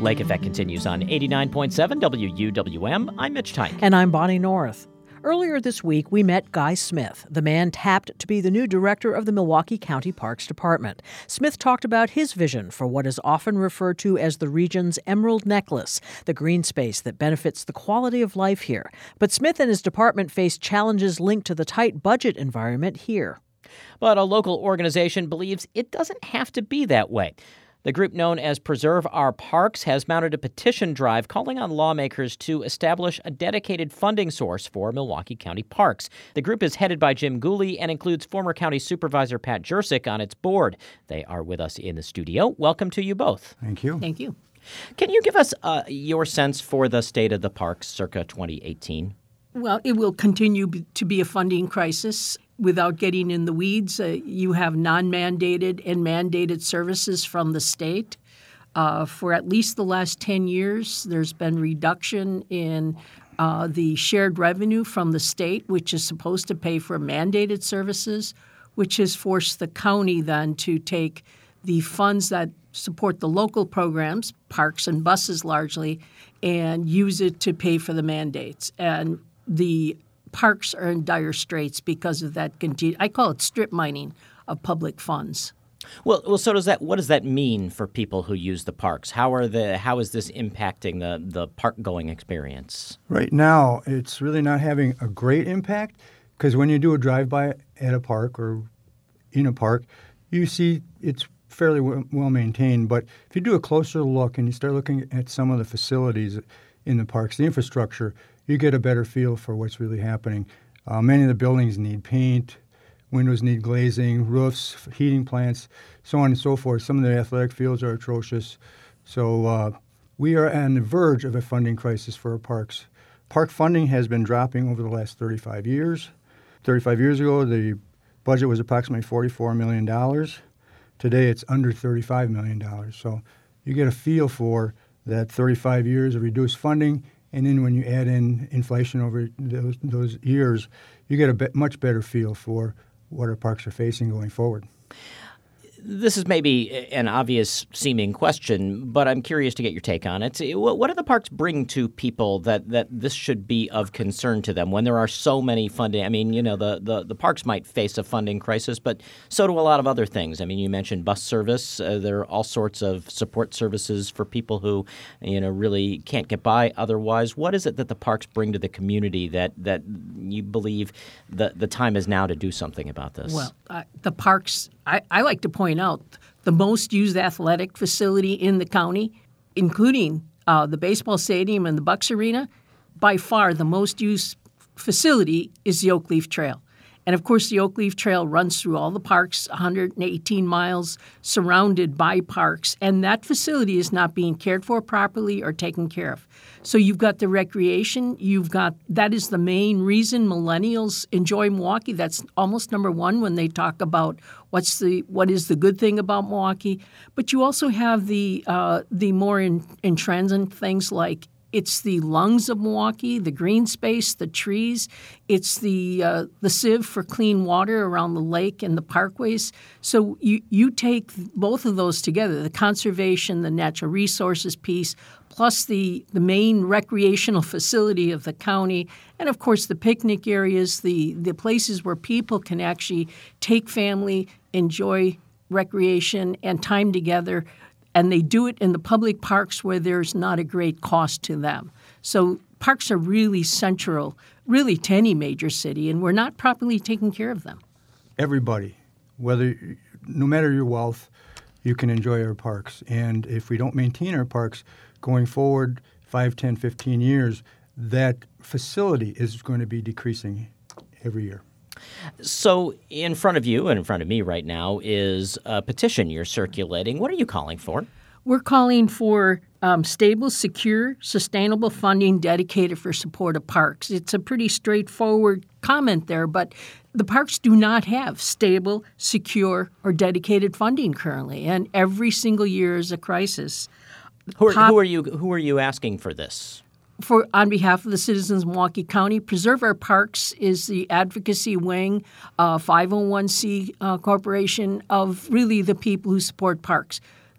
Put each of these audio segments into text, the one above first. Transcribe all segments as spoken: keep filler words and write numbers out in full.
Lake Effect continues on eighty-nine point seven W U W M. I'm Mitch Tyke. And I'm Bonnie North. Earlier this week, we met Guy Smith, the man tapped to be the new director of the Milwaukee County Parks Department. Smith talked about his vision for what is often referred to as the region's emerald necklace, the green space that benefits the quality of life here. But Smith and his department face challenges linked to the tight budget environment here. But a local organization believes it doesn't have to be that way. The group known as Preserve Our Parks has mounted a petition drive calling on lawmakers to establish a dedicated funding source for Milwaukee County parks. The group is headed by Jim Gooley and includes former County Supervisor Pat Jurczyk on its board. They are with us in the studio. Welcome to you both. Thank you. Thank you. Can you give us uh, your sense for the state of the parks circa twenty eighteen? Well, it will continue to be a funding crisis. Without getting in the weeds, uh, you have non-mandated and mandated services from the state. Uh, for at least the last ten years, there's been reduction in uh, the shared revenue from the state, which is supposed to pay for mandated services, which has forced the county then to take the funds that support the local programs, parks and buses largely, and use it to pay for the mandates. And the parks are in dire straits because of that. Continu- I call it strip mining of public funds. Well, well, so does that. What does that mean for people who use the parks? How are the? How is this impacting the the park going experience? Right now, it's really not having a great impact because when you do a drive-by at a park or in a park, you see it's fairly well, well maintained. But if you do a closer look and you start looking at some of the facilities in the parks, the infrastructure, you get a better feel for what's really happening. Uh, many of the buildings need paint, windows need glazing, roofs, heating plants, so on and so forth. Some of the athletic fields are atrocious. So uh, we are on the verge of a funding crisis for our parks. Park funding has been dropping over the last thirty-five years. thirty-five years ago, the budget was approximately forty-four million dollars. Today, it's under thirty-five million dollars. So you get a feel for that thirty-five years of reduced funding. And then when you add in inflation over those, those years, you get a bit, much better feel for what our parks are facing going forward. This is maybe an obvious seeming question, but I'm curious to get your take on it. What do the parks bring to people that, that this should be of concern to them when there are so many funding? I mean, you know, the, the, the parks might face a funding crisis, but so do a lot of other things. I mean, you mentioned bus service. Uh, there are all sorts of support services for people who, you know, really can't get by otherwise. What is it that the parks bring to the community that, that you believe the, the time is now to do something about this? Well, uh, the parks, I, I like to point out the most used athletic facility in the county, including uh, the baseball stadium and the Bucks Arena, by far the most used facility is the Oak Leaf Trail. And, of course, the Oak Leaf Trail runs through all the parks, one hundred eighteen miles, surrounded by parks. And that facility is not being cared for properly or taken care of. So you've got the recreation. You've got – that is the main reason millennials enjoy Milwaukee. That's almost number one when they talk about what's the what is the good thing about Milwaukee. But you also have the, uh, the more in, intransigent things like it's the lungs of Milwaukee, the green space, the trees. It's the uh, the sieve for clean water around the lake and the parkways. So you, you take both of those together, the conservation, the natural resources piece, plus the, the main recreational facility of the county, and, of course, the picnic areas, the, the places where people can actually take family, enjoy recreation and time together. And they do it in the public parks where there's not a great cost to them. So parks are really central, really, to any major city, and we're not properly taking care of them. Everybody, whether no matter your wealth, you can enjoy our parks. And if we don't maintain our parks going forward five, ten, fifteen years, that facility is going to be decreasing every year. So in front of you and in front of me right now is a petition you're circulating. What are you calling for? We're calling for um, stable, secure, sustainable funding dedicated for support of parks. It's a pretty straightforward comment there, but the parks do not have stable, secure, or dedicated funding currently, and every single year is a crisis. Who are, Pop- who are you? Who are you asking for this? For on behalf of the citizens of Milwaukee County, Preserve Our Parks is the advocacy wing, uh, five oh one c uh, corporation of really the people who support parks.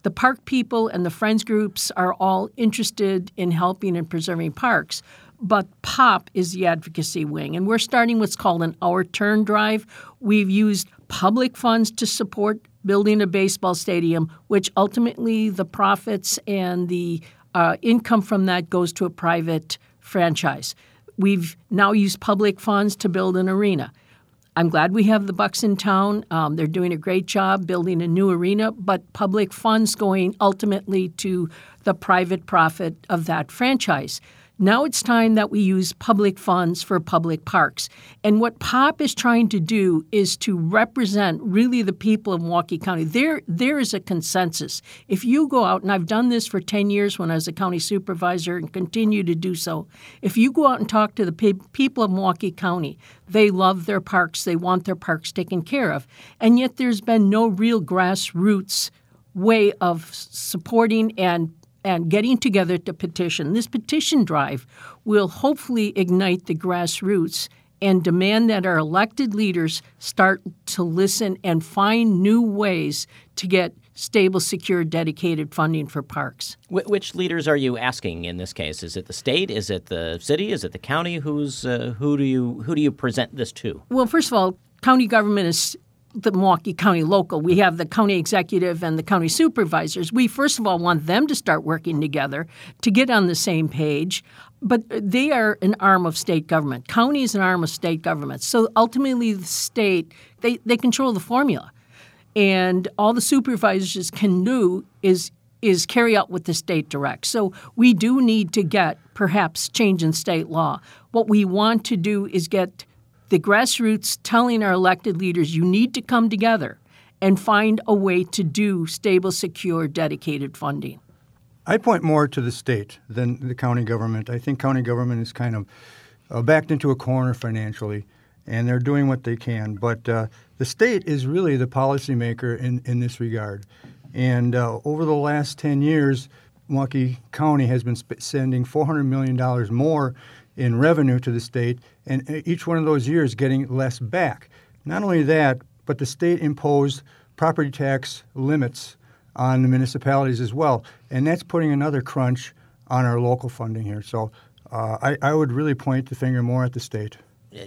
the park people and the friends groups are all interested in helping and preserving parks. But POP is the advocacy wing, and we're starting what's called an Our Turn drive. We've used public funds to support building a baseball stadium, which ultimately the profits and the uh, income from that goes to a private franchise. We've now used public funds to build an arena. I'm glad we have the Bucks in town. Um, they're doing a great job building a new arena, but public funds going ultimately to the private profit of that franchise. Now it's time that we use public funds for public parks. And what POP is trying to do is to represent really the people of Milwaukee County. There, there is a consensus. If you go out, and I've done this for ten years when I was a county supervisor and continue to do so, if you go out and talk to the pe- people of Milwaukee County, they love their parks. They want their parks taken care of. And yet there's been no real grassroots way of supporting and and getting together to petition. This petition drive will hopefully ignite the grassroots and demand that our elected leaders start to listen and find new ways to get stable, secure, dedicated funding for parks. Wh- which leaders are you asking in this case? Is it the state? Is it the city? Is it the county? Who's uh, who do you who do you present this to? Well, first of all, county government is the Milwaukee County local. We have the county executive and the county supervisors. We, first of all, want them to start working together to get on the same page. But they are an arm of state government. County is an arm of state government. So ultimately the state, they, they control the formula. And all the supervisors can do is is carry out what the state directs. So we do need to get perhaps change in state law. What we want to do is get the grassroots telling our elected leaders, you need to come together and find a way to do stable, secure, dedicated funding. I point more to the state than the county government. I think county government is kind of uh, backed into a corner financially, and they're doing what they can. But uh, the state is really the policymaker in, in this regard. And uh, over the last ten years, Milwaukee County has been sp- sending four hundred million dollars more in revenue to the state, and each one of those years getting less back. Not only that, but the state imposed property tax limits on the municipalities as well, and that's putting another crunch on our local funding here. So uh, I, I would really point the finger more at the state.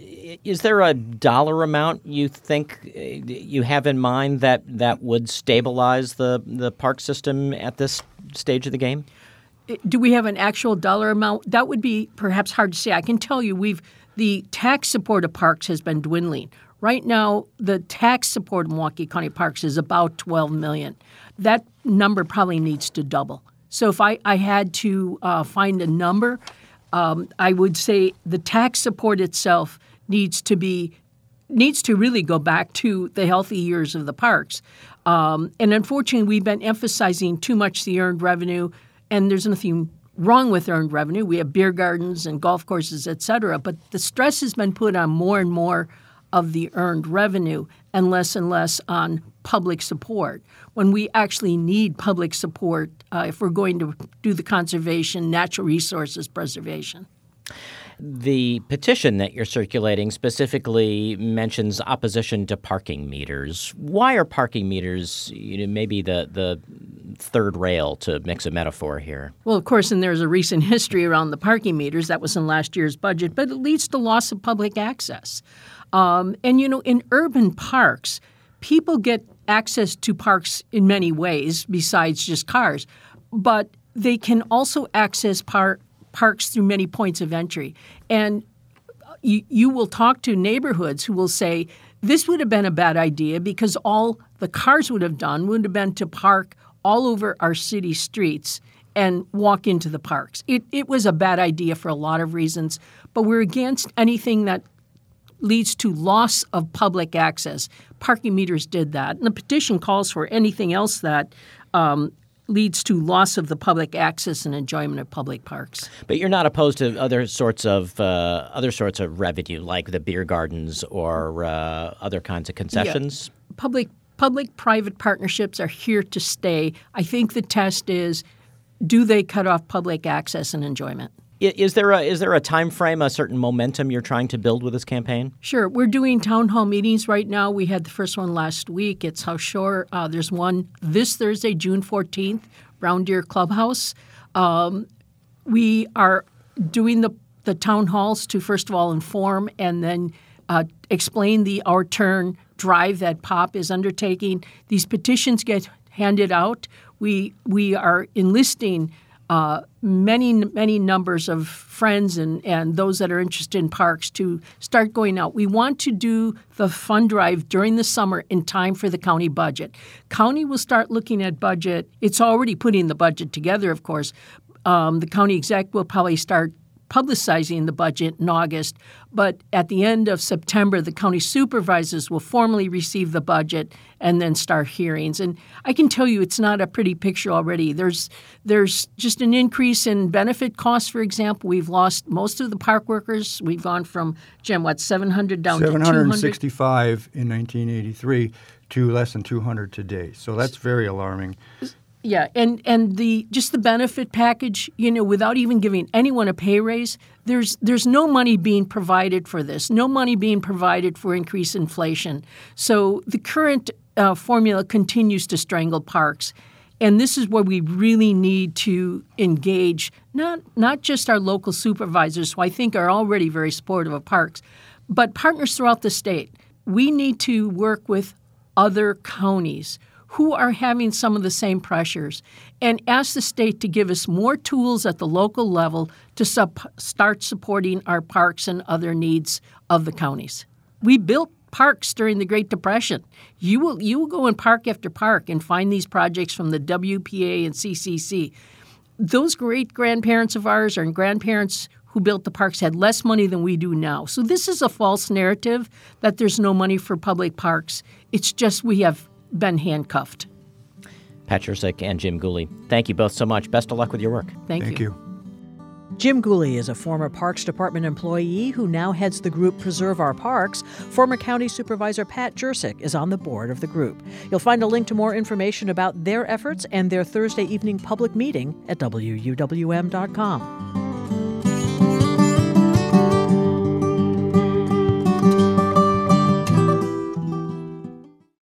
Is there a dollar amount you think you have in mind that, that would stabilize the, the park system at this stage of the game? Do we have an actual dollar amount? That would be perhaps hard to say. I can tell you we've the tax support of parks has been dwindling. Right now, the tax support of Milwaukee County Parks is about twelve million dollars. That number probably needs to double. So if I, I had to uh, find a number, um, I would say the tax support itself needs to be needs to really go back to the healthy years of the parks. Um, and unfortunately, we've been emphasizing too much the earned revenue. And there's nothing wrong with earned revenue. We have beer gardens and golf courses, et cetera. But the stress has been put on more and more of the earned revenue and less and less on public support, when we actually need public support uh, if we're going to do the conservation, natural resources preservation. The petition that you're circulating specifically mentions opposition to parking meters. Why are parking meters, you know, maybe the, the third rail, to mix a metaphor here? Well, of course, and there's a recent history around the parking meters. That was in last year's budget, but it leads to loss of public access. Um, and, you know, in urban parks, people get access to parks in many ways besides just cars, but they can also access par- parks through many points of entry. And you, you will talk to neighborhoods who will say, this would have been a bad idea because all the cars would have done would have been to park all over our city streets and walk into the parks. It, it was a bad idea for a lot of reasons, but we're against anything that leads to loss of public access. Parking meters did that. And the petition calls for anything else that um, leads to loss of the public access and enjoyment of public parks. But you're not opposed to other sorts of uh, other sorts of revenue, like the beer gardens or uh, other kinds of concessions? Yeah. Public Public-private partnerships are here to stay. I think the test is, do they cut off public access and enjoyment? Is there a is there a time frame, a certain momentum you're trying to build with this campaign? Sure. We're doing town hall meetings right now. We had the first one last week at South Shore. Uh, there's one this Thursday, June fourteenth, Round Deer Clubhouse. Um, we are doing the, the town halls to, first of all, inform and then uh, explain the Our Turn drive that P O P is undertaking. These petitions get handed out. We we are enlisting uh, many, many numbers of friends and, and those that are interested in parks to start going out. We want to do the fund drive during the summer in time for the county budget. County will start looking at budget. It's already putting the budget together, of course. Um, the county exec will probably start publicizing the budget in August, but at the end of September, the county supervisors will formally receive the budget and then start hearings. And I can tell you it's not a pretty picture already. There's there's just an increase in benefit costs, for example. We've lost most of the park workers. We've gone from, Jim, what, seven hundred down to two hundred? seven hundred sixty-five in nineteen eighty-three to less than two hundred today. So that's very alarming. Yeah, and, and the just the benefit package, you know, without even giving anyone a pay raise, there's there's no money being provided for this, no money being provided for increased inflation. So the current uh, formula continues to strangle parks. And this is where we really need to engage not not just our local supervisors, who I think are already very supportive of parks, but partners throughout the state. We need to work with other counties who are having some of the same pressures and ask the state to give us more tools at the local level to sup- start supporting our parks and other needs of the counties. We built parks during the Great Depression. You will you will go in park after park and find these projects from the W P A and C C C. Those great-grandparents of ours and grandparents who built the parks had less money than we do now. So this is a false narrative that there's no money for public parks. It's just we have been handcuffed. Pat Jurczyk and Jim Gooley, thank you both so much. Best of luck with your work. Thank, Thank you. you. Jim Gooley is a former Parks Department employee who now heads the group Preserve Our Parks. Former County Supervisor Pat Jurczyk is on the board of the group. You'll find a link to more information about their efforts and their Thursday evening public meeting at W U W M dot com.